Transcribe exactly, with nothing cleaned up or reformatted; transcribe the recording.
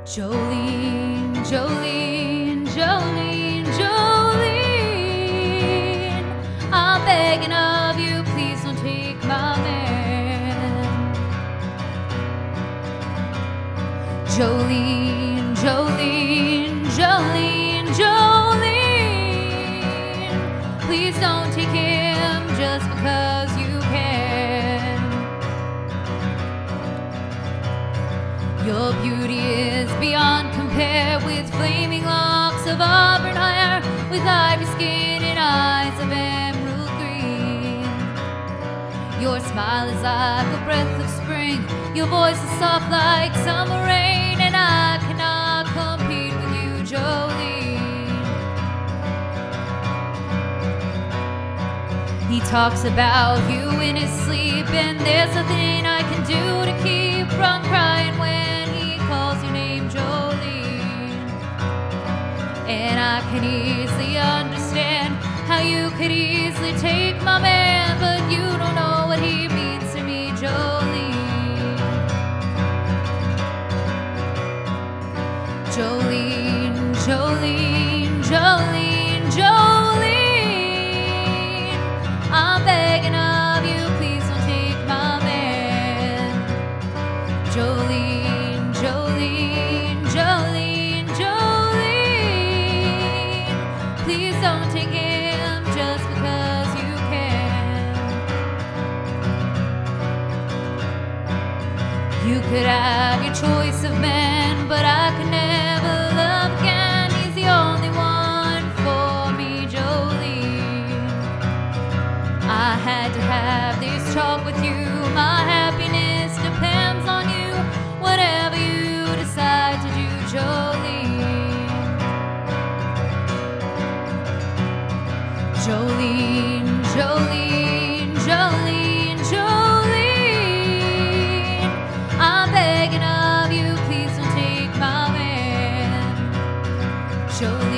Jolene, Jolene, Jolene, Jolene, I'm begging of you, please don't take my man. Jolene, Jolene, Jolene, Jolene, please don't take him just because you can. Your beauty is beyond compare, with flaming locks of auburn hair, with ivory skin and eyes of emerald green. Your smile is like a breath of spring, your voice is soft like summer rain, and I cannot compete with you, Jolene. He talks about you in his sleep, and there's nothing I can do to keep from crying when he calls your name, Jolene. And I can easily understand how you could easily take my man, but you don't know what he means to me, Jolene. Jolene, Jolene, Jolene, Jolene, I'm begging of you, please don't take my man. Jolene, Jolene, Jolene, Jolene, please don't take him just because you can. You could have your choice of men, but I could never love again. He's the only one for me, Jolene. I had to have this talk with you. My happiness depends on you. Whatever you decide to do, Jolene. Jolene, Jolene, Jolene, Jolene, I'm begging of you, please don't take my man. Jolene.